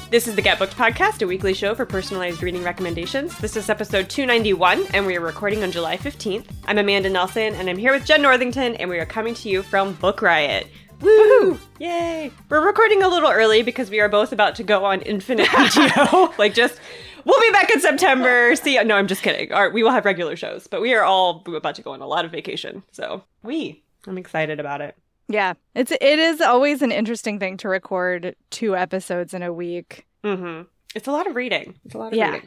This is the Get Booked Podcast, a weekly show for personalized reading recommendations. This is episode 291, and we are recording on July 15th. I'm Amanda Nelson, and I'm here with Jen Northington, and we are coming to you from Book Riot. Woo! Yay! We're recording a little early because we are both about to go on infinite PTO. We'll be back in September. No, I'm just kidding. We will have regular shows, but we are all about to go on a lot of vacation. So I'm excited about it. Yeah, it is always an interesting thing to record 2 episodes in a week. Mm-hmm. It's a lot of reading. Yeah.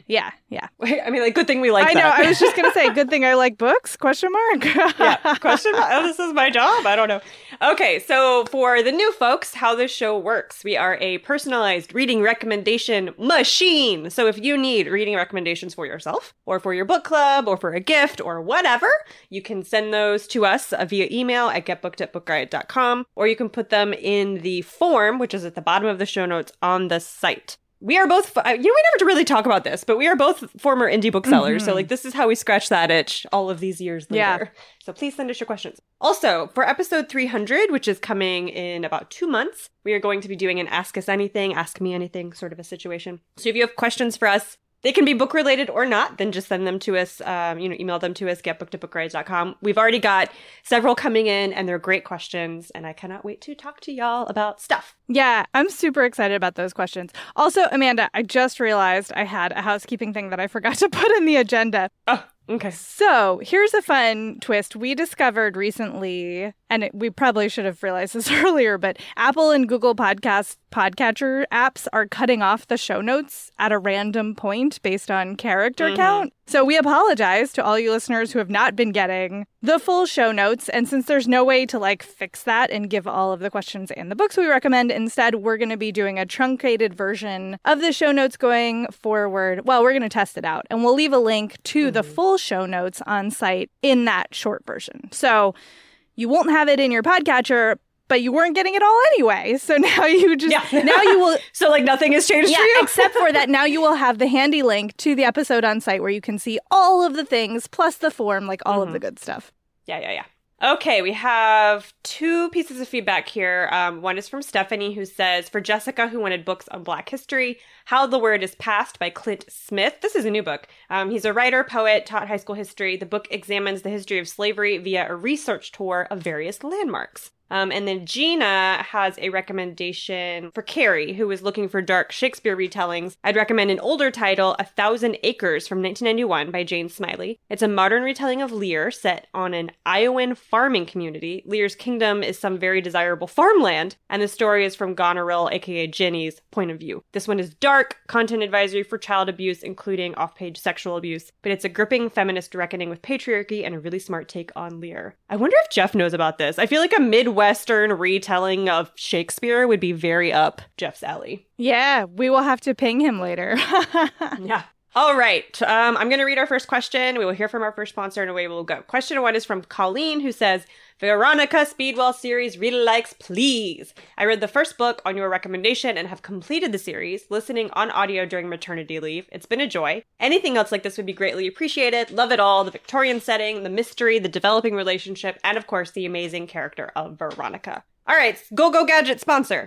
I mean, good thing we like that. I know. I was just going to say, good thing I like books, question mark. Yeah, question mark. Oh, this is my job? I don't know. Okay, so for the new folks, how this show works. We are a personalized reading recommendation machine. So if you need reading recommendations for yourself, or for your book club, or for a gift, or whatever, you can send those to us via email at getbooked@bookriot.com, or you can put them in the form, which is at the bottom of the show notes on the site. We are both, we never really talk about this, but we are both former indie booksellers. Mm-hmm. So this is how we scratch that itch all of these years later. Yeah. So please send us your questions. Also, for episode 300, which is coming in about 2 months, we are going to be doing an Ask Us Anything, Ask Me Anything sort of a situation. So if you have questions for us, they can be book related or not, then just send them to us, email them to us, getbooked@bookriot.com. We've already got several coming in, and they're great questions, and I cannot wait to talk to y'all about stuff. Yeah, I'm super excited about those questions. Also, Amanda, I just realized I had a housekeeping thing that I forgot to put in the agenda. Oh, okay. So here's a fun twist. We discovered recently, and we probably should have realized this earlier, but Apple and Google podcatcher apps are cutting off the show notes at a random point based on character count. So we apologize to all you listeners who have not been getting the full show notes. And since there's no way to fix that and give all of the questions and the books we recommend, instead we're going to be doing a truncated version of the show notes going forward. Well, we're going to test it out, and we'll leave a link to the full show notes on site in that short version. So you won't have it in your podcatcher, but you weren't getting it all anyway. So now you now you will. So nothing has changed for you? Except for that now you will have the handy link to the episode on site where you can see all of the things plus the form, all of the good stuff. Yeah. Okay, we have 2 pieces of feedback here. One is from Stephanie, who says, for Jessica, who wanted books on Black history, How the Word is Passed by Clint Smith. This is a new book. He's a writer, poet, taught high school history. The book examines the history of slavery via a research tour of various landmarks. And then Gina has a recommendation for Carrie, who is looking for dark Shakespeare retellings. I'd recommend an older title, 1,000 Acres from 1991 by Jane Smiley. It's a modern retelling of Lear set on an Iowan farming community. Lear's kingdom is some very desirable farmland, and the story is from Goneril, aka Jenny's, point of view. This one is dark, content advisory for child abuse, including off-page sexual abuse, but it's a gripping feminist reckoning with patriarchy and a really smart take on Lear. I wonder if Jeff knows about this. I feel like a Midwestern retelling of Shakespeare would be very up Jeff's alley. Yeah, we will have to ping him later. Yeah. All right. I'm going to read our first question. We will hear from our first sponsor, and away we'll go. Question 1 is from Colleen, who says, Veronica Speedwell series really likes, please. I read the first book on your recommendation and have completed the series, listening on audio during maternity leave. It's been a joy. Anything else like this would be greatly appreciated. Love it all. The Victorian setting, the mystery, the developing relationship, and of course, the amazing character of Veronica. All right. Go Gadget sponsor.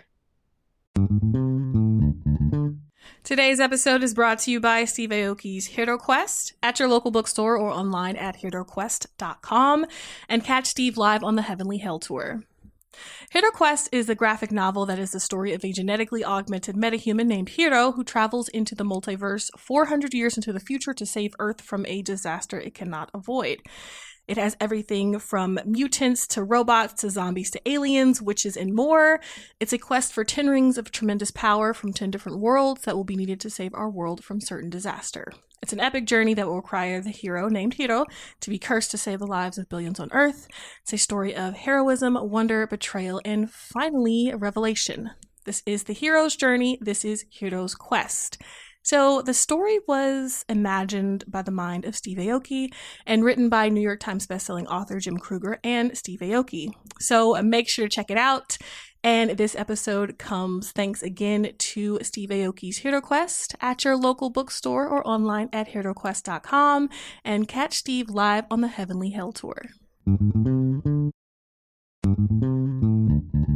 Today's episode is brought to you by Steve Aoki's Hero Quest at your local bookstore or online at heroquest.com, and catch Steve live on the Heavenly Hell Tour. Hero Quest is the graphic novel that is the story of a genetically augmented metahuman named Hero who travels into the multiverse 400 years into the future to save Earth from a disaster it cannot avoid. It has everything from mutants to robots to zombies to aliens, witches, and more. It's a quest for 10 rings of tremendous power from 10 different worlds that will be needed to save our world from certain disaster. It's an epic journey that will require the hero, named Hero, to be cursed to save the lives of billions on Earth. It's a story of heroism, wonder, betrayal, and finally, revelation. This is the hero's journey. This is Hero's quest. So the story was imagined by the mind of Steve Aoki and written by New York Times bestselling author Jim Kruger and Steve Aoki. So make sure to check it out. And this episode comes thanks again to Steve Aoki's Hero Quest at your local bookstore or online at heroquest.com, and catch Steve live on the Heavenly Hell Tour.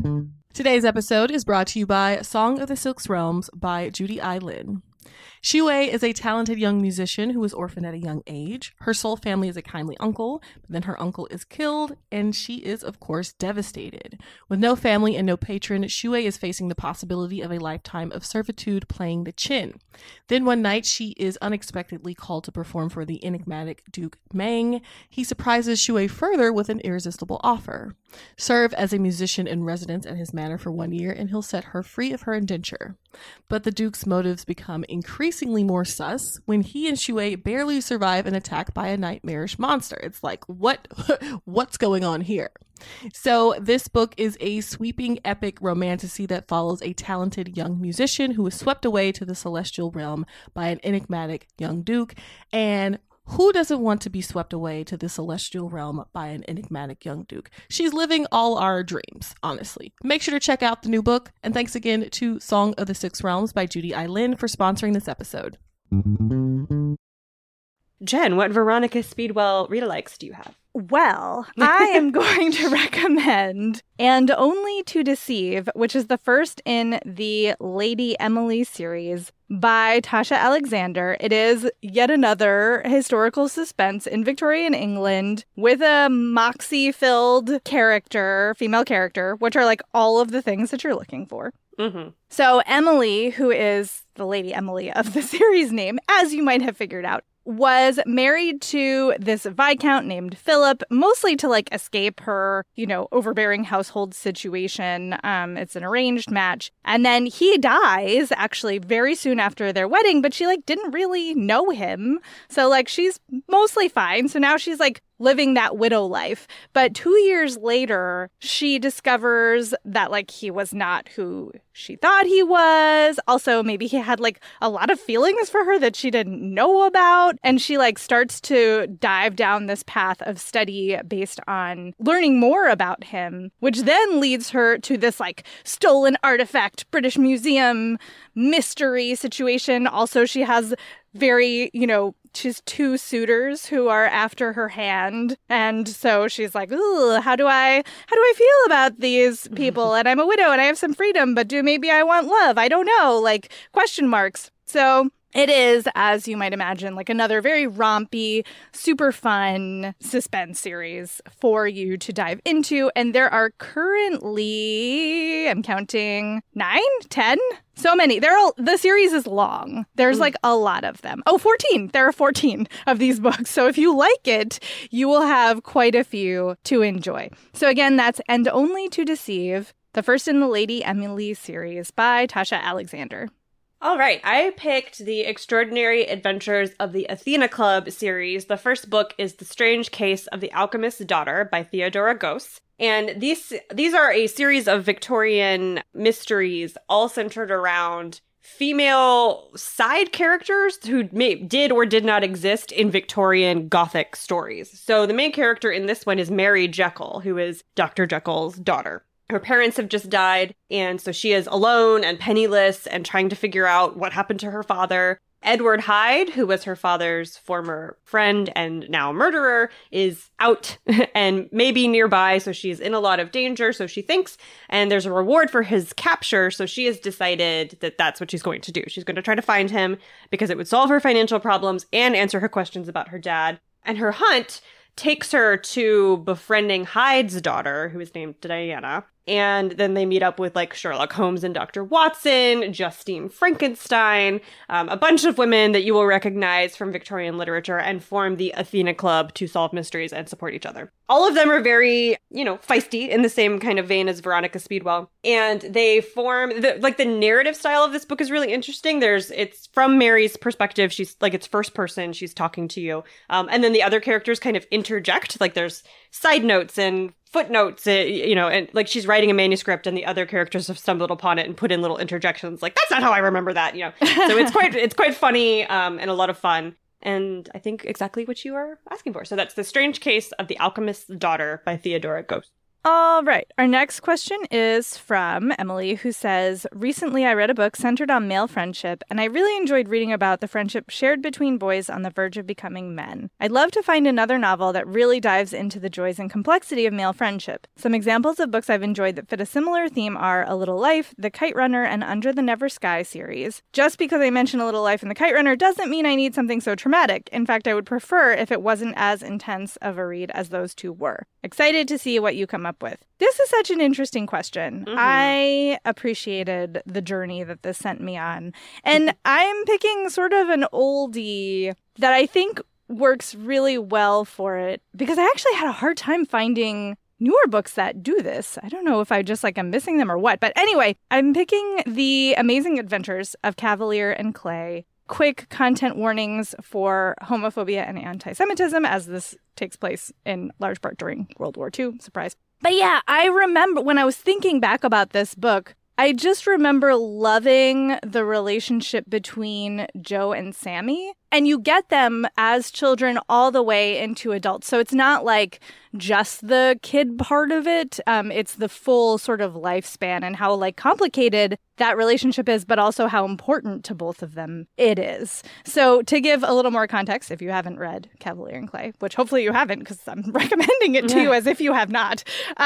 Today's episode is brought to you by Song of the Silk Realms by Judy I. Lin. Shuei is a talented young musician who was orphaned at a young age. Her soul family is a kindly uncle, but then her uncle is killed, and she is, of course, devastated. With no family and no patron, Shuei is facing the possibility of a lifetime of servitude playing the qin. Then one night, she is unexpectedly called to perform for the enigmatic Duke Meng. He surprises Shuei further with an irresistible offer. Serve as a musician in residence at his manor for 1 year, and he'll set her free of her indenture. But the Duke's motives become increasingly more sus when he and Shuei barely survive an attack by a nightmarish monster. It's like, what's going on here? So this book is a sweeping epic romantasy that follows a talented young musician who is swept away to the celestial realm by an enigmatic young duke. And who doesn't want to be swept away to the celestial realm by an enigmatic young duke? She's living all our dreams, honestly. Make sure to check out the new book. And thanks again to Song of the Six Realms by Judy I. Lin for sponsoring this episode. Jen, what Veronica Speedwell read-alikes do you have? Well, I am going to recommend And Only to Deceive, which is the first in the Lady Emily series by Tasha Alexander. It is yet another historical suspense in Victorian England with a moxie-filled character, female character, which are like all of the things that you're looking for. Mm-hmm. So Emily, who is the Lady Emily of the series name, as you might have figured out, was married to this Viscount named Philip, mostly to like escape her, overbearing household situation. It's an arranged match. And then he dies actually very soon after their wedding, but she like didn't really know him. So like she's mostly fine. So now she's like living that widow life. But 2 years later, she discovers that like he was not who she thought he was. Also, maybe he had like a lot of feelings for her that she didn't know about. And she like starts to dive down this path of study based on learning more about him, which then leads her to this like stolen artifact, British Museum mystery situation. Also, she has very, she's two suitors who are after her hand. And so she's like, ooh, how do I feel about these people? And I'm a widow and I have some freedom, but maybe I want love? I don't know, like question marks. So it is, as you might imagine, like another very rompy, super fun suspense series for you to dive into. And there are currently, I'm counting 9, 10, so many. The series is long. There's like a lot of them. 14. There are 14 of these books. So if you like it, you will have quite a few to enjoy. So again, that's And Only to Deceive, the first in the Lady Emily series by Tasha Alexander. All right, I picked The Extraordinary Adventures of the Athena Club series. The first book is The Strange Case of the Alchemist's Daughter by Theodora Goss. And these are a series of Victorian mysteries all centered around female side characters who did or did not exist in Victorian Gothic stories. So the main character in this one is Mary Jekyll, who is Dr. Jekyll's daughter. Her parents have just died, and so she is alone and penniless and trying to figure out what happened to her father. Edward Hyde, who was her father's former friend and now murderer, is out and maybe nearby, so she's in a lot of danger, so she thinks, and there's a reward for his capture, so she has decided that that's what she's going to do. She's going to try to find him because it would solve her financial problems and answer her questions about her dad. And her hunt takes her to befriending Hyde's daughter, who is named Diana. And then they meet up with like Sherlock Holmes and Dr. Watson, Justine Frankenstein, a bunch of women that you will recognize from Victorian literature, and form the Athena Club to solve mysteries and support each other. All of them are very, feisty in the same kind of vein as Veronica Speedwell. And they form, the narrative style of this book is really interesting. It's from Mary's perspective. She's like, it's first person. She's talking to you. And then the other characters kind of interject. Like there's side notes and footnotes, and like she's writing a manuscript and the other characters have stumbled upon it and put in little interjections like, that's not how I remember that, So it's quite funny and a lot of fun. And I think exactly what you are asking for. So that's The Strange Case of the Alchemist's Daughter by Theodora Goss. All right. Our next question is from Emily, who says, recently I read a book centered on male friendship, and I really enjoyed reading about the friendship shared between boys on the verge of becoming men. I'd love to find another novel that really dives into the joys and complexity of male friendship. Some examples of books I've enjoyed that fit a similar theme are A Little Life, The Kite Runner, and Under the Never Sky series. Just because I mention A Little Life and The Kite Runner doesn't mean I need something so traumatic. In fact, I would prefer if it wasn't as intense of a read as those two were. Excited to see what you come up with. This is such an interesting question. I appreciated the journey that this sent me on. And I'm picking sort of an oldie that I think works really well for it, because I actually had a hard time finding newer books that do this. I don't know if I just am missing them or what. But anyway, I'm picking The Amazing Adventures of Cavalier and Clay. Quick content warnings for homophobia and anti-Semitism, as this takes place in large part during World War II. Surprise. But yeah, I remember when I was thinking back about this book, I just remember loving the relationship between Jo and Sammy. And you get them as children all the way into adults. So it's not like just the kid part of it. It's the full sort of lifespan and how complicated that relationship is, but also how important to both of them it is. So to give a little more context, if you haven't read Cavalier and Clay, which hopefully you haven't because I'm recommending it to you as if you have not.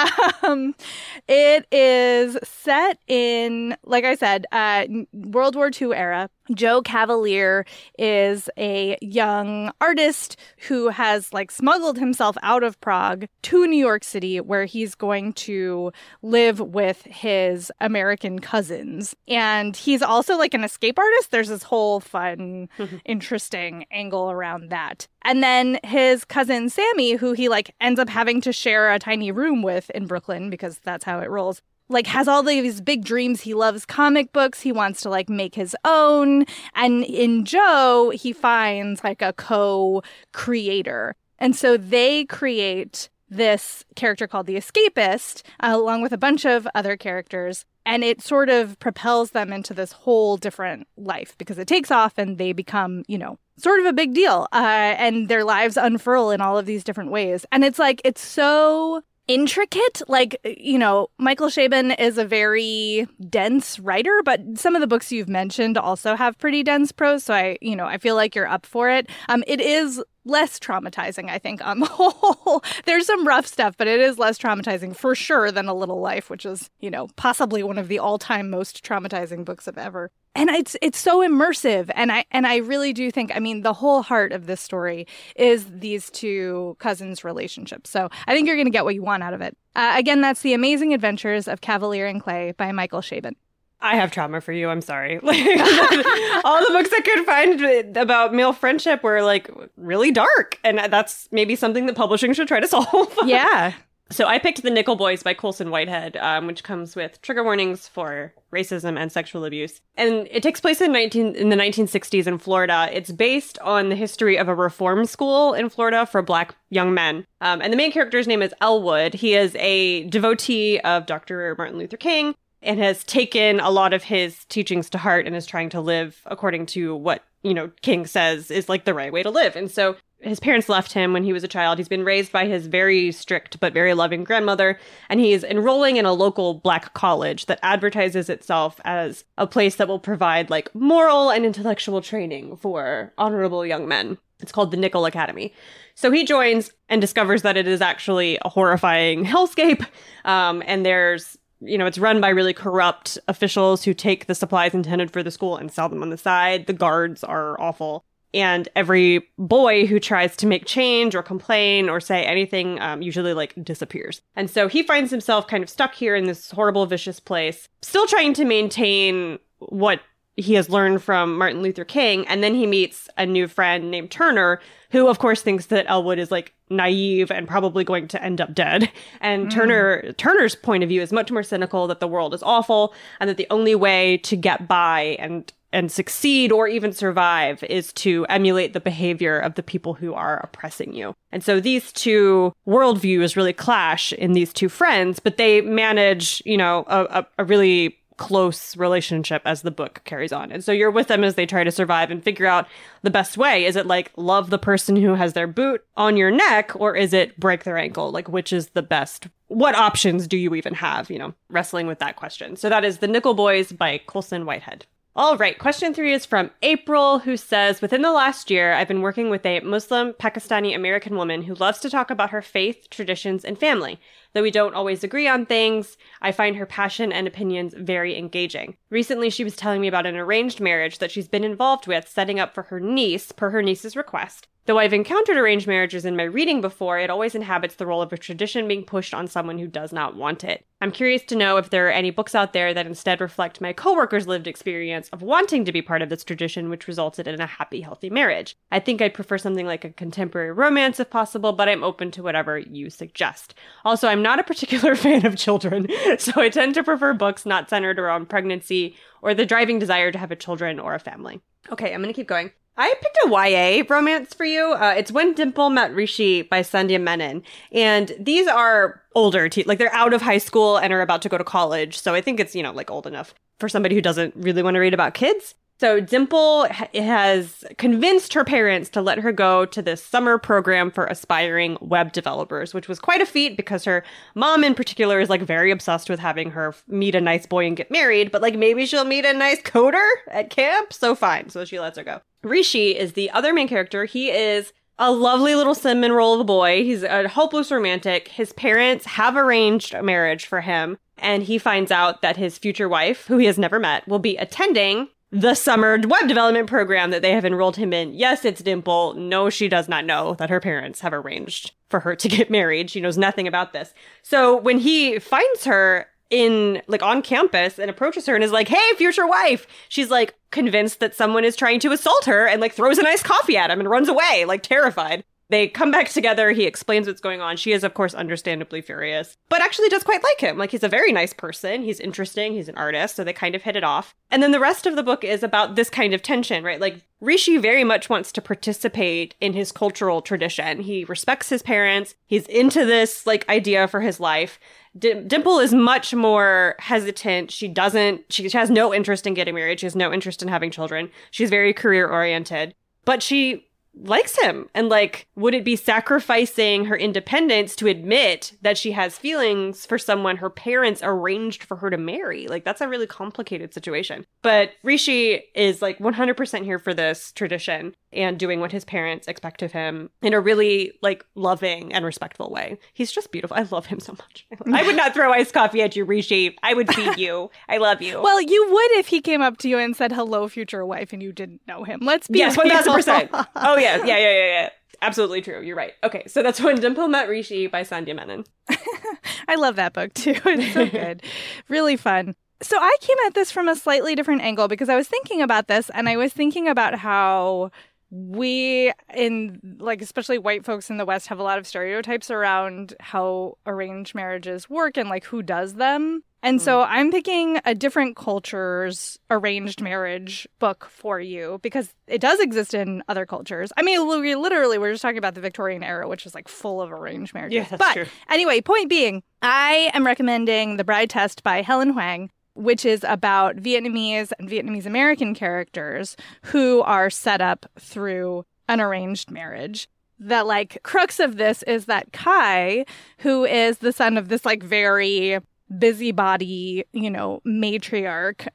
It is set in, like I said, World War II era. Jo Cavalier is a young artist who has smuggled himself out of Prague to New York City, where he's going to live with his American cousins. And he's also an escape artist. There's this whole fun, interesting angle around that. And then his cousin Sammy, who he ends up having to share a tiny room with in Brooklyn, because that's how it rolls, has all these big dreams. He loves comic books. He wants to make his own. And in Jo, he finds a co-creator. And so they create this character called the Escapist, along with a bunch of other characters. And it sort of propels them into this whole different life because it takes off and they become, sort of a big deal. And their lives unfurl in all of these different ways. And it's it's so intricate. Michael Chabon is a very dense writer, but some of the books you've mentioned also have pretty dense prose. So I feel like you're up for it. It is less traumatizing, I think, on the whole. There's some rough stuff, but it is less traumatizing for sure than A Little Life, which is, possibly one of the all-time most traumatizing books of ever. And it's so immersive. And I really do think, the whole heart of this story is these two cousins' relationship. So I think you're going to get what you want out of it. Again, that's The Amazing Adventures of Cavalier and Clay by Michael Chabon. I have trauma for you. I'm sorry. All the books I could find about male friendship were really dark. And that's maybe something that publishing should try to solve. Yeah. So I picked The Nickel Boys by Colson Whitehead, which comes with trigger warnings for racism and sexual abuse. And it takes place in the 1960s in Florida. It's based on the history of a reform school in Florida for Black young men. And the main character's name is Elwood. He is a devotee of Dr. Martin Luther King and has taken a lot of his teachings to heart and is trying to live according to what, King says is the right way to live. And so his parents left him when he was a child. He's been raised by his very strict but very loving grandmother, and he's enrolling in a local Black college that advertises itself as a place that will provide moral and intellectual training for honorable young men. It's called the Nickel Academy. So he joins and discovers that it is actually a horrifying hellscape, and there's it's run by really corrupt officials who take the supplies intended for the school and sell them on the side. The guards are awful. And every boy who tries to make change or complain or say anything usually disappears. And so he finds himself kind of stuck here in this horrible, vicious place, still trying to maintain what he has learned from Martin Luther King. And then he meets a new friend named Turner, who, of course, thinks that Elwood is naive and probably going to end up dead. And Turner's point of view is much more cynical, that the world is awful and that the only way to get by and succeed or even survive is to emulate the behavior of the people who are oppressing you. And so these two worldviews really clash in these two friends, but they manage, a really close relationship as the book carries on. And so you're with them as they try to survive and figure out the best way. Is it like love the person who has their boot on your neck, or is it break their ankle? Like, which is the best? What options do you even have? You know, wrestling with that question. So that is The Nickel Boys by Colson Whitehead. All right, question 3 is from April, who says, within the last year, I've been working with a Muslim Pakistani American woman who loves to talk about her faith, traditions, and family. Though we don't always agree on things, I find her passion and opinions very engaging. Recently, she was telling me about an arranged marriage that she's been involved with, setting up for her niece, per her niece's request. Though I've encountered arranged marriages in my reading before, it always inhabits the role of a tradition being pushed on someone who does not want it. I'm curious to know if there are any books out there that instead reflect my coworkers' lived experience of wanting to be part of this tradition, which resulted in a happy, healthy marriage. I think I'd prefer something like a contemporary romance if possible, but I'm open to whatever you suggest. Also, I'm not a particular fan of children, so I tend to prefer books not centered around pregnancy or the driving desire to have a children or a family. Okay, I'm going to keep going. I picked a YA romance for you. It's When Dimple Met Rishi by Sandhya Menon. And these are older, like they're out of high school and are about to go to college. So I think it's, like old enough for somebody who doesn't really want to read about kids. So Dimple has convinced her parents to let her go to this summer program for aspiring web developers, which was quite a feat because her mom in particular is like very obsessed with having her meet a nice boy and get married. But like maybe she'll meet a nice coder at camp. So fine. So she lets her go. Rishi is the other main character. He is a lovely little cinnamon roll of a boy. He's a hopeless romantic. His parents have arranged a marriage for him. And he finds out that his future wife, who he has never met, will be attending the summer web development program that they have enrolled him in. Yes, it's Dimple. No, she does not know that her parents have arranged for her to get married. She knows nothing about this. So when he finds her on campus and approaches her and is like, hey, future wife, she's like convinced that someone is trying to assault her and like throws an iced coffee at him and runs away, like terrified. They come back together. He explains what's going on. She is, of course, understandably furious, but actually does quite like him. Like, he's a very nice person. He's interesting. He's an artist. So they kind of hit it off. And then the rest of the book is about this kind of tension, right? Like, Rishi very much wants to participate in his cultural tradition. He respects his parents. He's into this, like, idea for his life. Dimple is much more hesitant. She has no interest in getting married. She has no interest in having children. She's very career oriented, but she likes him. And like, would it be sacrificing her independence to admit that she has feelings for someone her parents arranged for her to marry? Like, that's a really complicated situation. But Rishi is like 100% here for this tradition and doing what his parents expect of him in a really like loving and respectful way. He's just beautiful. I love him so much. I would not throw iced coffee at you, Rishi. I would feed you. I love you. Well, you would if he came up to you and said, hello, future wife, and you didn't know him. Let's be Yes, 1000%. Oh, yeah. Absolutely true. You're right. Okay, so that's When Dimple Met Rishi by Sandhya Menon. I love that book, too. It's so good. Really fun. So I came at this from a slightly different angle because I was thinking about this, and I was thinking about how we, especially white folks in the West, have a lot of stereotypes around how arranged marriages work and like who does them. And so I'm picking a different culture's arranged marriage book for you because it does exist in other cultures. I mean, we're just talking about the Victorian era, which is like full of arranged marriages. Yeah, that's true. Anyway, point being, I am recommending The Bride Test by Helen Hoang, which is about Vietnamese and Vietnamese American characters who are set up through an arranged marriage. The like crux of this is that Kai, who is the son of this like very busybody, matriarch,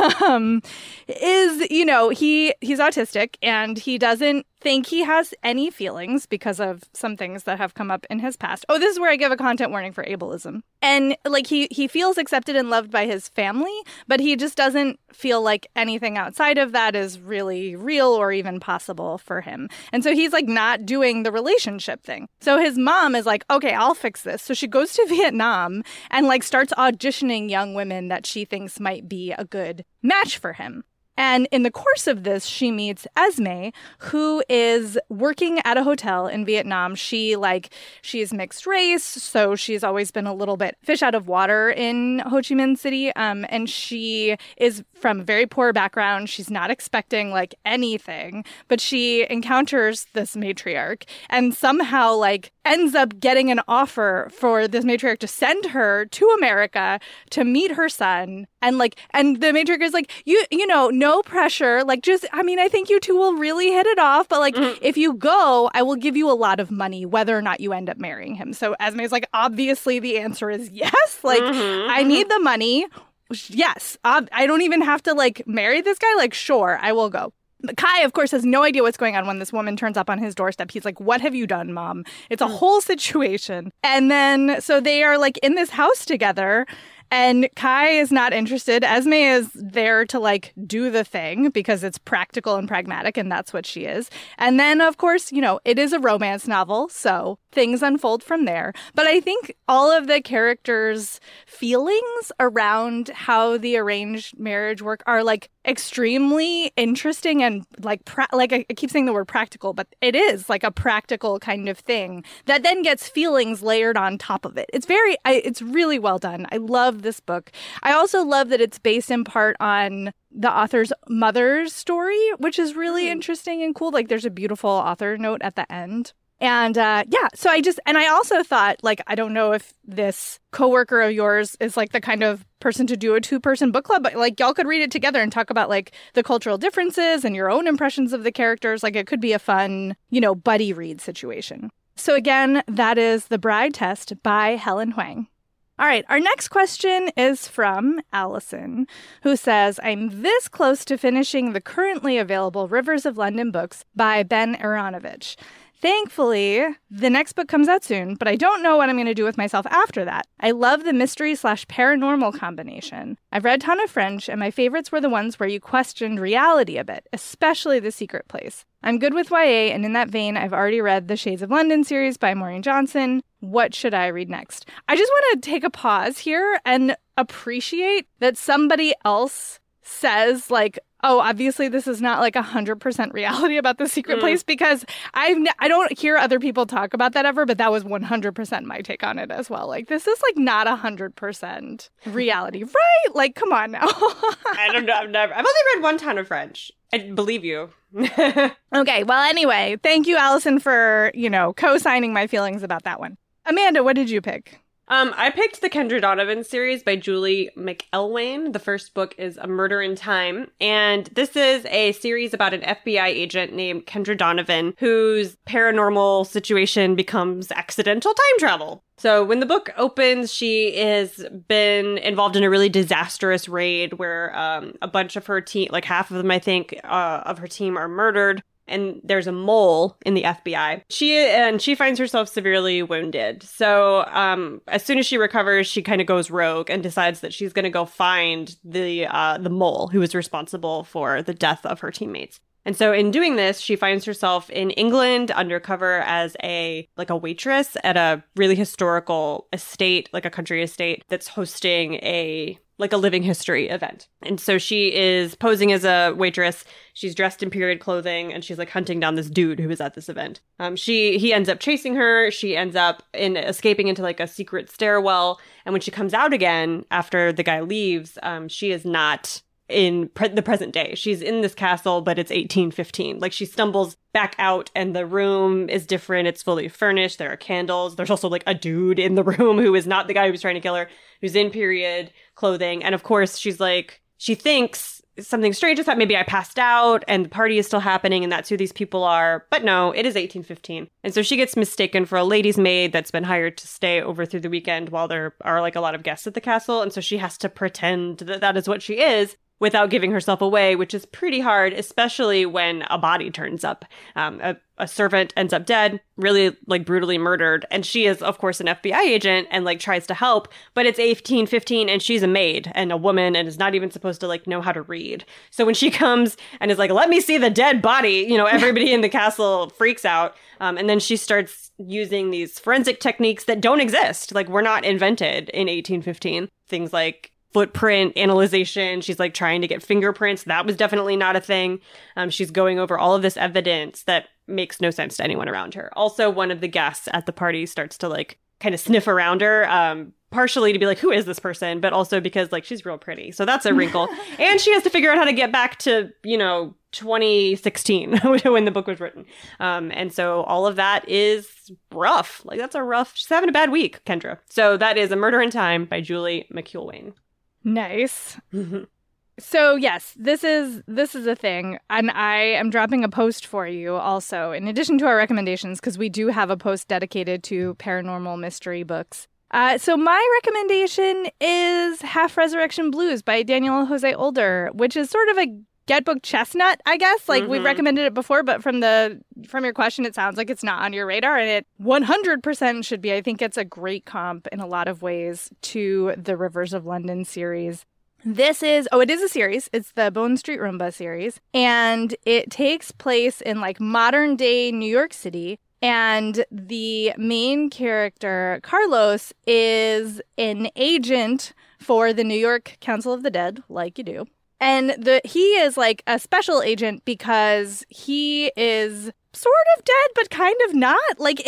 is, he's autistic and he doesn't think he has any feelings because of some things that have come up in his past. Oh, this is where I give a content warning for ableism. And like he feels accepted and loved by his family, but he just doesn't feel like anything outside of that is really real or even possible for him. And so he's like not doing the relationship thing. So his mom is like, okay, I'll fix this. So she goes to Vietnam and like starts auditioning young women that she thinks might be a good match for him. And in the course of this, she meets Esme, who is working at a hotel in Vietnam. She's mixed race, so she's always been a little bit fish out of water in Ho Chi Minh City. And she is from a very poor background. She's not expecting like anything, but she encounters this matriarch and somehow like ends up getting an offer for this matriarch to send her to America to meet her son And the main trigger is like, you know, no pressure. Like, just, I mean, I think you two will really hit it off. But like, if you go, I will give you a lot of money, whether or not you end up marrying him. So Esme's like, obviously the answer is yes. Like, I need the money. Yes. I don't even have to like marry this guy. Like, sure, I will go. Kai, of course, has no idea what's going on when this woman turns up on his doorstep. He's like, what have you done, Mom? It's a whole situation. And then, so they are like in this house together. And Kai is not interested. Esme is there to like do the thing because it's practical and pragmatic, and that's what she is. And then, of course, you know, it is a romance novel, so things unfold from there. But I think all of the characters' feelings around how the arranged marriage work are like extremely interesting and like I keep saying the word practical, but it is like a practical kind of thing that then gets feelings layered on top of it. It's really well done. I love this book. I also love that it's based in part on the author's mother's story, which is really interesting and cool. Like there's a beautiful author note at the end. And so I also thought, like, I don't know if this coworker of yours is like the kind of person to do a 2-person book club, but like y'all could read it together and talk about like the cultural differences and your own impressions of the characters. Like it could be a fun, you know, buddy read situation. So again, that is The Bride Test by Helen Hoang. All right, our next question is from Allison, who says, I'm this close to finishing the currently available Rivers of London books by Ben Aaronovitch. Thankfully, the next book comes out soon, but I don't know what I'm going to do with myself after that. I love the mystery/paranormal combination. I've read Ton of French, and my favorites were the ones where you questioned reality a bit, especially The Secret Place. I'm good with YA, and in that vein, I've already read the Shades of London series by Maureen Johnson. What should I read next? I just want to take a pause here and appreciate that somebody else says, like, oh, obviously this is not like 100% reality about The Secret Place, because I don't hear other people talk about that ever, but that was 100% my take on it as well. Like, this is like not 100% reality, right? Like, come on now. I don't know. I've only read one Ton of French. I believe you. Okay. Well, anyway, thank you, Allison, for, you know, co-signing my feelings about that one. Amanda, what did you pick? I picked the Kendra Donovan series by Julie McElwain. The first book is A Murder in Time, and this is a series about an FBI agent named Kendra Donovan whose paranormal situation becomes accidental time travel. So when the book opens, she has been involved in a really disastrous raid where a bunch of her team, like half of them, I think, of her team are murdered. And there's a mole in the FBI. She finds herself severely wounded. So as soon as she recovers, she kind of goes rogue and decides that she's going to go find the mole who is responsible for the death of her teammates. And so in doing this, she finds herself in England undercover as a waitress at a really historical estate, like a country estate that's hosting a living history event. And so she is posing as a waitress. She's dressed in period clothing, and she's like hunting down this dude who is at this event. He ends up chasing her. She ends up escaping into like a secret stairwell. And when she comes out again after the guy leaves, she is not in the present day. She's in this castle, but it's 1815. Like, she stumbles back out and the room is different. It's fully furnished. There are candles. There's also like a dude in the room who is not the guy who was trying to kill her, who's in period clothing. And of course, she's like, she thinks something strange is that maybe I passed out and the party is still happening and that's who these people are. But no, it is 1815. And so she gets mistaken for a lady's maid that's been hired to stay over through the weekend while there are like a lot of guests at the castle. And so she has to pretend that that is what she is, without giving herself away, which is pretty hard, especially when a body turns up. A servant ends up dead, really like brutally murdered. And she is, of course, an FBI agent and like tries to help, but it's 1815 and she's a maid and a woman and is not even supposed to like know how to read. So when she comes and is like, let me see the dead body, you know, everybody in the castle freaks out. And then she starts using these forensic techniques that don't exist. Like, were not invented in 1815. Things like footprint analyzation. She's like trying to get fingerprints. That was definitely not a thing. She's going over all of this evidence that makes no sense to anyone around her. Also, one of the guests at the party starts to like kind of sniff around her, partially to be like, who is this person? But also because like she's real pretty. So that's a wrinkle. And she has to figure out how to get back to, you know, 2016 when the book was written. And so all of that is rough. Like, that's a rough, she's having a bad week, Kendra. So that is A Murder in Time by Julie McElwain. Nice. So yes, this is a thing, and I am dropping a post for you also, in addition to our recommendations, because we do have a post dedicated to paranormal mystery books. So my recommendation is Half Resurrection Blues by Daniel Jose Older, which is sort of a get book chestnut, I guess. Like we've recommended it before, but from your question, it sounds like it's not on your radar, and it 100% should be. I think it's a great comp in a lot of ways to the Rivers of London series. It is a series. It's the Bone Street Rumba series. And it takes place in like modern day New York City. And the main character, Carlos, is an agent for the New York Council of the Dead, like you do. And he is like a special agent because he is sort of dead, but kind of not. Like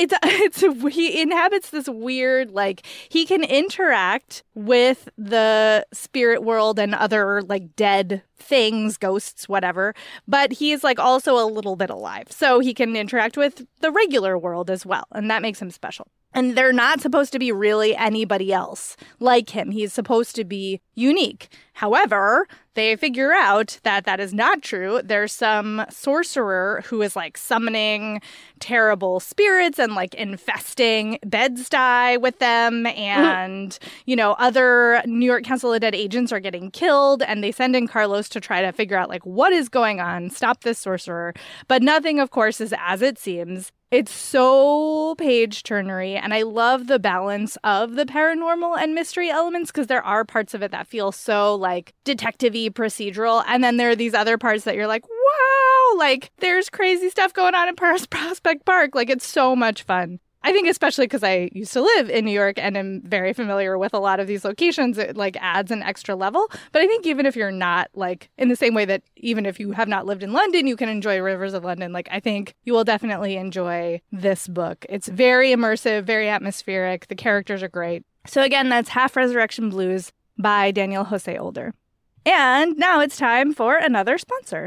he inhabits this weird, like he can interact with the spirit world and other like dead things, ghosts, whatever. But he is like also a little bit alive. So he can interact with the regular world as well. And that makes him special. And they're not supposed to be really anybody else like him. He's supposed to be unique. However, they figure out that that is not true. There's some sorcerer who is like summoning terrible spirits and like infesting Bed-Stuy with them. And, other New York Council of Dead agents are getting killed. And they send in Carlos to try to figure out like what is going on, stop this sorcerer. But nothing, of course, is as it seems. It's so page-turnery, and I love the balance of the paranormal and mystery elements because there are parts of it that feel so, like, detective-y procedural, and then there are these other parts that you're like, wow, like, there's crazy stuff going on in Prospect Park. Like, it's so much fun. I think especially because I used to live in New York and am very familiar with a lot of these locations, it like adds an extra level. But I think even if you're not like in the same way that even if you have not lived in London, you can enjoy Rivers of London. Like I think you will definitely enjoy this book. It's very immersive, very atmospheric. The characters are great. So again, that's Half Resurrection Blues by Daniel Jose Older. And now it's time for another sponsor.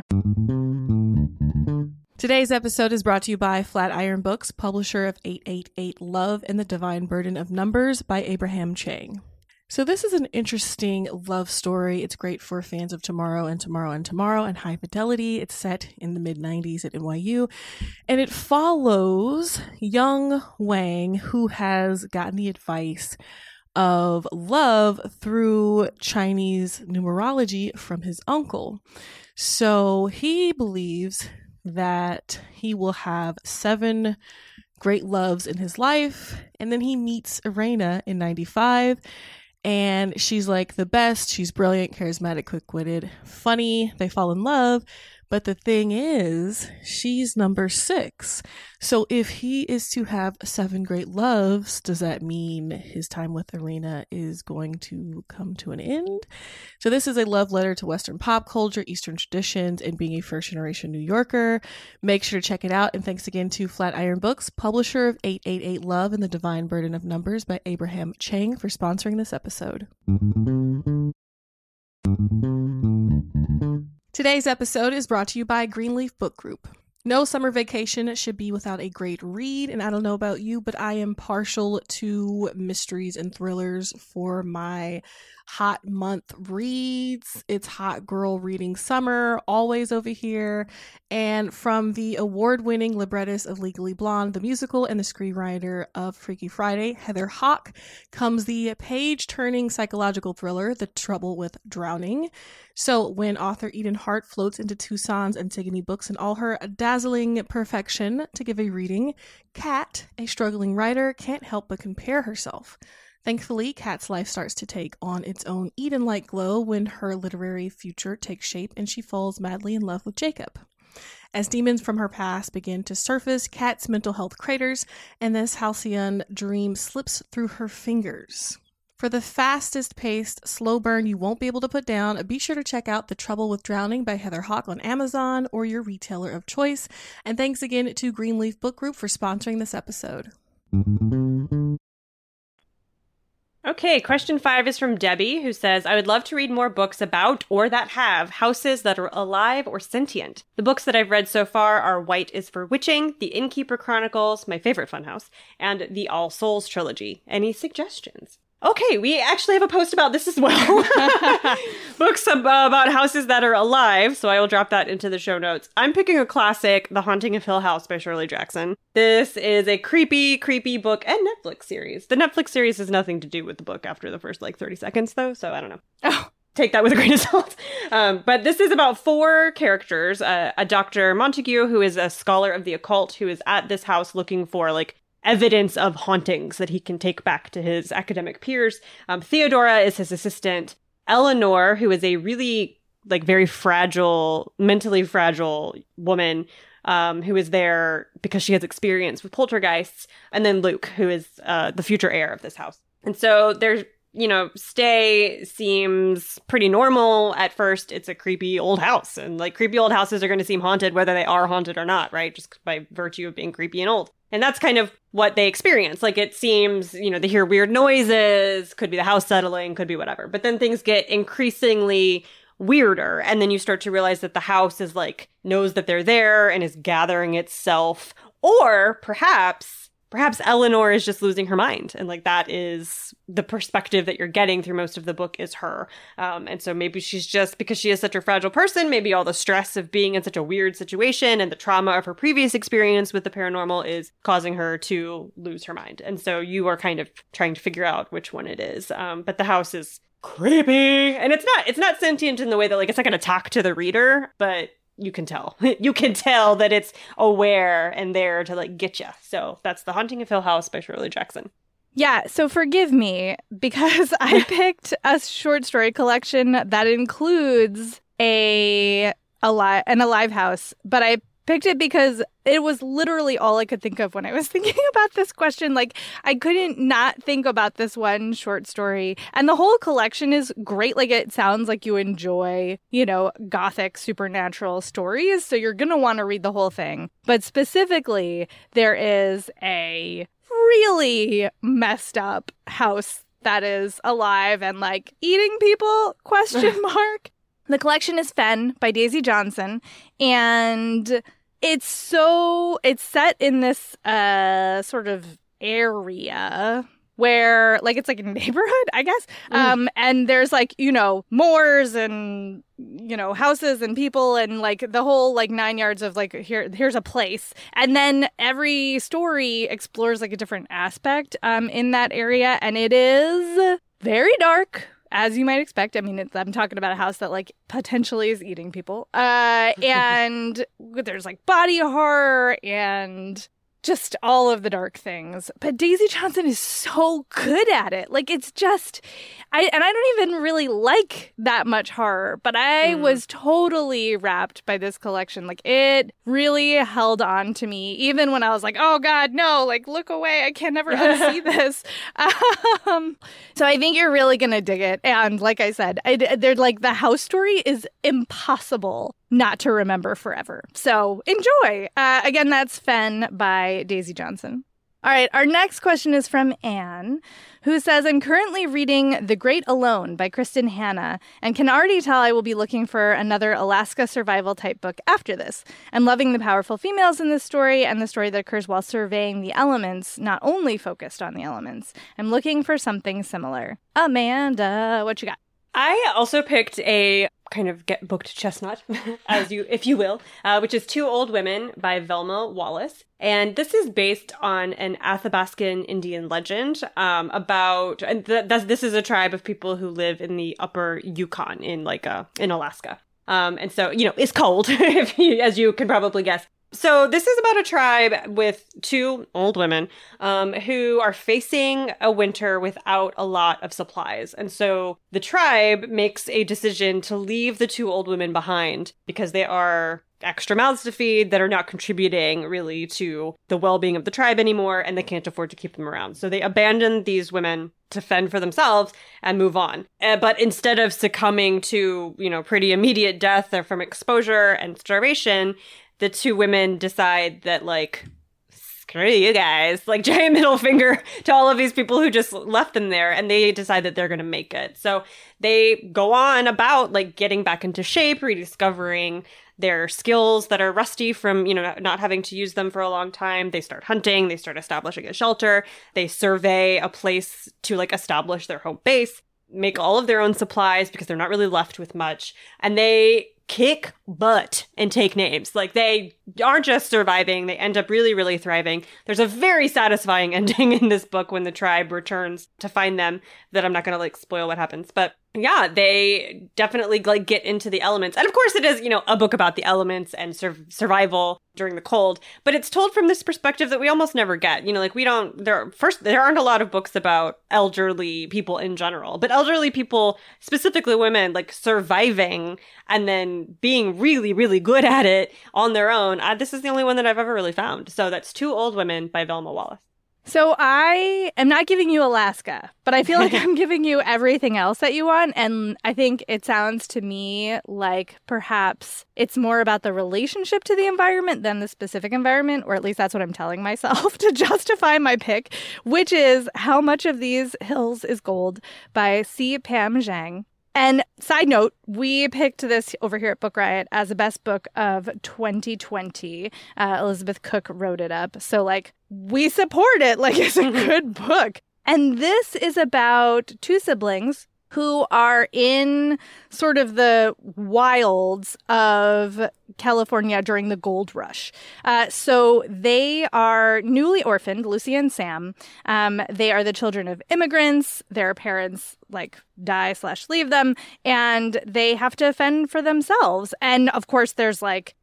Today's episode is brought to you by Flatiron Books, publisher of 888 Love and the Divine Burden of Numbers by Abraham Chang. So this is an interesting love story. It's great for fans of Tomorrow and Tomorrow and Tomorrow and High Fidelity. It's set in the mid-90s at NYU. And it follows young Wang, who has gotten the advice of love through Chinese numerology from his uncle. So he believes that he will have 7 great loves in his life. And then he meets Irena in 95. And she's like the best. She's brilliant, charismatic, quick-witted, funny. They fall in love. But the thing is, she's number 6. So if he is to have 7 great loves, does that mean his time with Irena is going to come to an end? So this is a love letter to Western pop culture, Eastern traditions, and being a first-generation New Yorker. Make sure to check it out. And thanks again to Flatiron Books, publisher of 888 Love and the Divine Burden of Numbers by Abraham Chang, for sponsoring this episode. Today's episode is brought to you by Greenleaf Book Group. No summer vacation should be without a great read, and I don't know about you, but I am partial to mysteries and thrillers for my hot month reads. It's hot girl reading summer, always over here. And from the award-winning librettist of Legally Blonde, the musical, and the screenwriter of Freaky Friday, Heather Hawk, comes the page-turning psychological thriller, The Trouble with Drowning. So when author Eden Hart floats into Tucson's Antigone Books in all her dazzling perfection to give a reading, Kat, a struggling writer, can't help but compare herself. Thankfully, Kat's life starts to take on its own Eden-like glow when her literary future takes shape and she falls madly in love with Jacob. As demons from her past begin to surface, Kat's mental health craters, and this halcyon dream slips through her fingers. For the fastest-paced, slow burn you won't be able to put down, be sure to check out The Trouble with Drowning by Heather Hawk on Amazon or your retailer of choice. And thanks again to Greenleaf Book Group for sponsoring this episode. Okay, question 5 is from Debbie, who says, I would love to read more books about or that have houses that are alive or sentient. The books that I've read so far are White is for Witching, The Innkeeper Chronicles, my favorite funhouse, and the All Souls trilogy. Any suggestions? Okay, we actually have a post about this as well. Books about houses that are alive, so I will drop that into the show notes. I'm picking a classic, The Haunting of Hill House by Shirley Jackson. This is a creepy, creepy book and Netflix series. The Netflix series has nothing to do with the book after the first, 30 seconds, though, so I don't know. Oh. Take that with a grain of salt. But this is about 4 characters. A Dr. Montague, who is a scholar of the occult, who is at this house looking for, evidence of hauntings that he can take back to his academic peers. Theodora is his assistant. Eleanor, who is a really, very fragile, mentally fragile woman, who is there because she has experience with poltergeists. And then Luke, who is the future heir of this house. And so there's, stay seems pretty normal at first. It's a creepy old house. And creepy old houses are going to seem haunted whether they are haunted or not, right? Just by virtue of being creepy and old. And that's kind of what they experience. It seems, they hear weird noises, could be the house settling, could be whatever. But then things get increasingly weirder. And then you start to realize that the house is knows that they're there and is gathering itself. Or perhaps Eleanor is just losing her mind. And that is the perspective that you're getting through most of the book is her. And so maybe she's just, because she is such a fragile person, maybe all the stress of being in such a weird situation and the trauma of her previous experience with the paranormal is causing her to lose her mind. And so you are kind of trying to figure out which one it is. But the house is creepy. And it's not sentient in the way that it's not going to talk to the reader, but you can tell. You can tell that it's aware and there to get you. So that's The Haunting of Hill House by Shirley Jackson. Yeah, so forgive me because I picked a short story collection that includes an alive house, but I picked it because it was literally all I could think of when I was thinking about this question. I couldn't not think about this one short story. And the whole collection is great. It sounds like you enjoy, gothic supernatural stories. So you're going to want to read the whole thing. But specifically, there is a really messed up house that is alive and eating people, ? The collection is Fen by Daisy Johnson, and it's set in this sort of area where it's a neighborhood, I guess. And there's moors and houses and people and the whole 9 yards of here's a place. And then every story explores a different aspect in that area, and it is very dark. As you might expect. I mean, I'm talking about a house that potentially is eating people. And there's body horror and just all of the dark things. But Daisy Johnson is so good at it. It's just, I don't even really like that much horror, but I was totally wrapped by this collection. It really held on to me, even when I was oh God, no, look away. I can never unsee this. So I think you're really going to dig it. And like I said, they're the house story is impossible not to remember forever. So enjoy. Again, that's Fen by Daisy Johnson. All right, our next question is from Anne, who says, I'm currently reading The Great Alone by Kristen Hanna and can already tell I will be looking for another Alaska survival type book after this. I'm loving the powerful females in this story and the story that occurs while surveying the elements, not only focused on the elements. I'm looking for something similar. Amanda, what you got? I also picked a kind of get-booked chestnut, if you will, which is Two Old Women by Velma Wallace. And this is based on an Athabascan Indian legend this is a tribe of people who live in the upper Yukon in Alaska. And so, it's cold, as you can probably guess. So this is about a tribe with 2 old women who are facing a winter without a lot of supplies. And so the tribe makes a decision to leave the 2 old women behind because they are extra mouths to feed that are not contributing really to the well-being of the tribe anymore, and they can't afford to keep them around. So they abandon these women to fend for themselves and move on. But instead of succumbing to, pretty immediate death or from exposure and starvation, the 2 women decide that, screw you guys, giant middle finger to all of these people who just left them there, and they decide that they're going to make it. So they go on about, getting back into shape, rediscovering their skills that are rusty from, not having to use them for a long time. They start hunting, they start establishing a shelter, they survey a place to like establish their home base, make all of their own supplies because they're not really left with much. And they kick butt and take names. Like, they aren't just surviving, they end up really, really thriving. There's a very satisfying ending in this book when the tribe returns to find them that I'm not going to like spoil what happens. But yeah, they definitely like get into the elements. And of course it is, a book about the elements and survival during the cold, but it's told from this perspective that we almost never get. There aren't a lot of books about elderly people in general, but elderly people, specifically women, like surviving and then being really, really good at it on their own. This is the only one that I've ever really found. So that's Two Old Women by Velma Wallace. So I am not giving you Alaska, but I feel like I'm giving you everything else that you want. And I think it sounds to me like perhaps it's more about the relationship to the environment than the specific environment, or at least that's what I'm telling myself to justify my pick, which is How Much of These Hills is Gold by C. Pam Zhang. And side note, we picked this over here at Book Riot as the best book of 2020. Elizabeth Cook wrote it up. So, like, we support it. Like, it's a good book. And this is about two siblings who are in sort of the wilds of California during the gold rush. So they are newly orphaned, Lucy and Sam. They are the children of immigrants. Their parents die/leave them, and they have to fend for themselves. And of course there's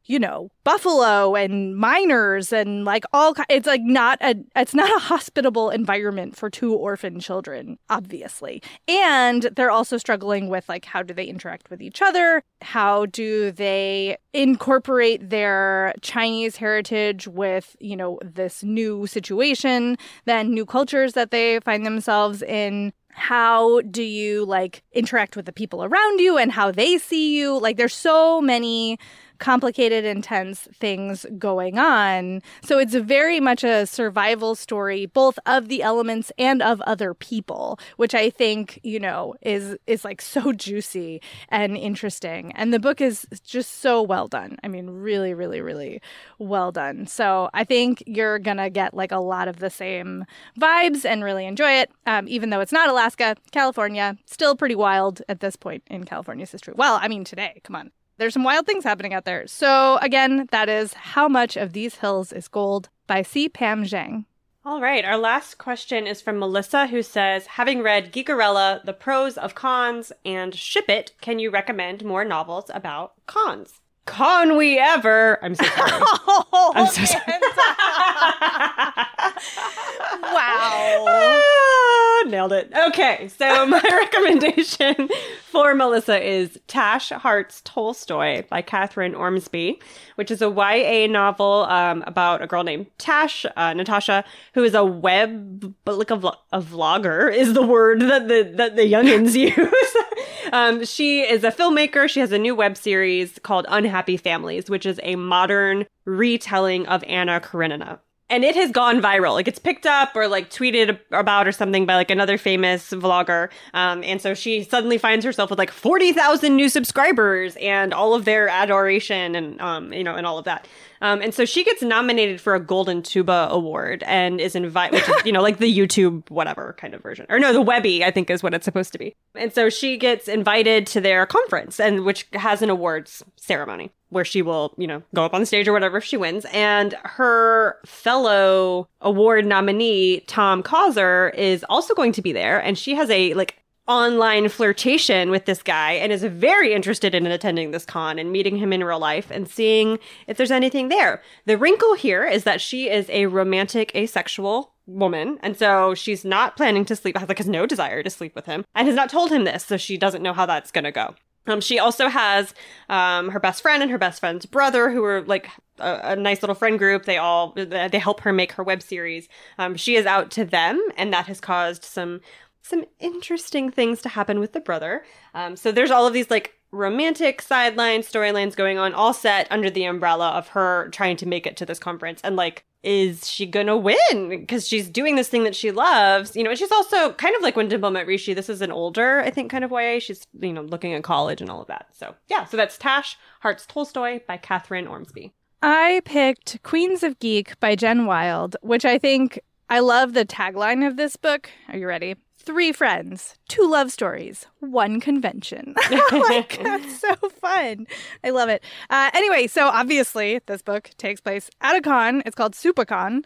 buffalo and miners and it's not a hospitable environment for two orphan children, obviously. And they're also struggling with how do they interact with each other? How do they incorporate their Chinese heritage with, this new situation, then new cultures that they find themselves in? How do you interact with the people around you and how they see you? There's so many complicated, intense things going on. So it's very much a survival story, both of the elements and of other people, which I think, is so juicy and interesting. And the book is just so well done. I mean, really, really, really well done. So I think you're going to get a lot of the same vibes and really enjoy it. Even though it's not Alaska, California, still pretty wild at this point in California's history. Well, I mean, today, come on. There's some wild things happening out there. So again, that is How Much of These Hills is Gold by C. Pam Zhang. All right. Our last question is from Melissa, who says, having read Geekerella, The Pros of Cons, and Ship It, can you recommend more novels about cons? Con we ever. I'm so sorry. I'm so sorry. Wow. Nailed it. Okay, so my recommendation for Melissa is Tash Hart's Tolstoy by Catherine Ormsby, which is a YA novel about a girl named Natasha, who is a vlogger is the word that the youngins use. She is a filmmaker. She has a new web series called Unhappy Families, which is a modern retelling of Anna Karenina. And it has gone viral. It's picked up or tweeted about or something by another famous vlogger. And so she suddenly finds herself with 40,000 new subscribers and all of their adoration and, and all of that. And so she gets nominated for a Golden Tuba Award and is invited, which is, the YouTube whatever kind of version. Or no, the Webby, I think is what it's supposed to be. And so she gets invited to their conference, and which has an awards ceremony where she will, go up on the stage or whatever if she wins. And her fellow award nominee, Tom Causer, is also going to be there. And she has a online flirtation with this guy and is very interested in attending this con and meeting him in real life and seeing if there's anything there. The wrinkle here is that she is a romantic asexual woman, and so she's not planning to sleep, has no desire to sleep with him, and has not told him this, so she doesn't know how that's gonna go. She also has her best friend and her best friend's brother, who are a nice little friend group. They help her make her web series. She is out to them, and that has caused some interesting things to happen with the brother. So there's all of these romantic storylines going on, all set under the umbrella of her trying to make it to this conference. And is she gonna win? Because she's doing this thing that she loves, and she's also kind of like when Dimple met Rishi. This is an older, I think, kind of YA. She's, looking at college and all of that. So yeah, so that's Tash, Hearts Tolstoy by Catherine Ormsby. I picked Queens of Geek by Jen Wilde, which I love the tagline of this book. Are you ready? 3 friends, 2 love stories, 1 convention. Like, that's so fun. I love it. Anyway, so obviously this book takes place at a con. It's called SupaCon.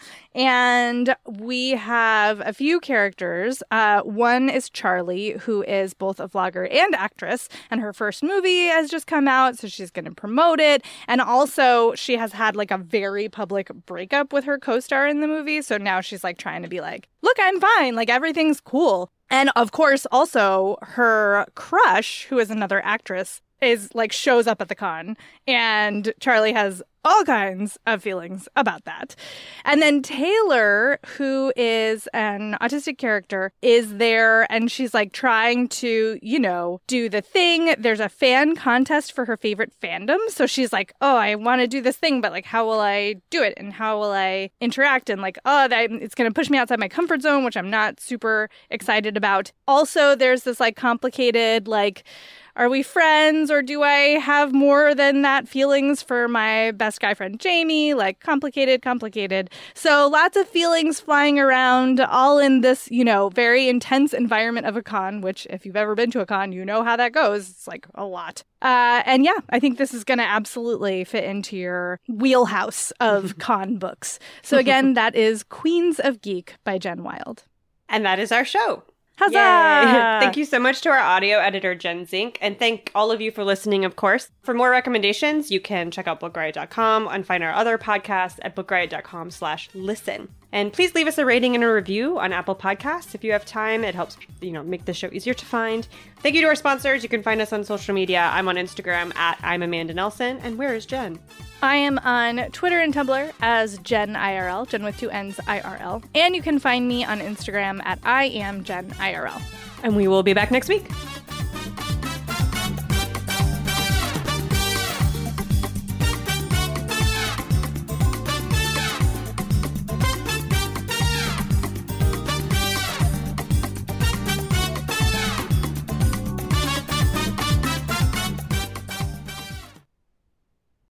And we have a few characters. One is Charlie, who is both a vlogger and actress. And her first movie has just come out, so she's going to promote it. And also she has had like a very public breakup with her co-star in the movie. So now she's like trying to be like, look, I'm fine. Like everything's cool. And of course, also her crush, who is another actress, is like shows up at the con, and Charlie has all kinds of feelings about that. And then Taylor, who is an autistic character, is there, and she's like trying to, do the thing. There's a fan contest for her favorite fandom. So she's like, oh, I want to do this thing, but like, how will I do it? And how will I interact? And like, it's going to push me outside my comfort zone, which I'm not super excited about. Also, there's this like complicated, like, are we friends, or do I have more than that feelings for my best guy friend Jamie? Like, complicated. So lots of feelings flying around, all in this, very intense environment of a con, which if you've ever been to a con, you know how that goes. It's like a lot. And yeah, I think this is going to absolutely fit into your wheelhouse of con books. So again, that is Queens of Geek by Jen Wilde. And that is our show. Huzzah! Yay. Thank you so much to our audio editor, Jen Zink, and thank all of you for listening, of course. For more recommendations, you can check out bookriot.com and find our other podcasts at bookriot.com/listen. And please leave us a rating and a review on Apple Podcasts if you have time. It helps, make the show easier to find. Thank you to our sponsors. You can find us on social media. I'm on Instagram at I'm Amanda Nelson. And where is Jen? I am on Twitter and Tumblr as Jen IRL, Jen with 2 N's IRL. And you can find me on Instagram at I am Jen IRL. And we will be back next week.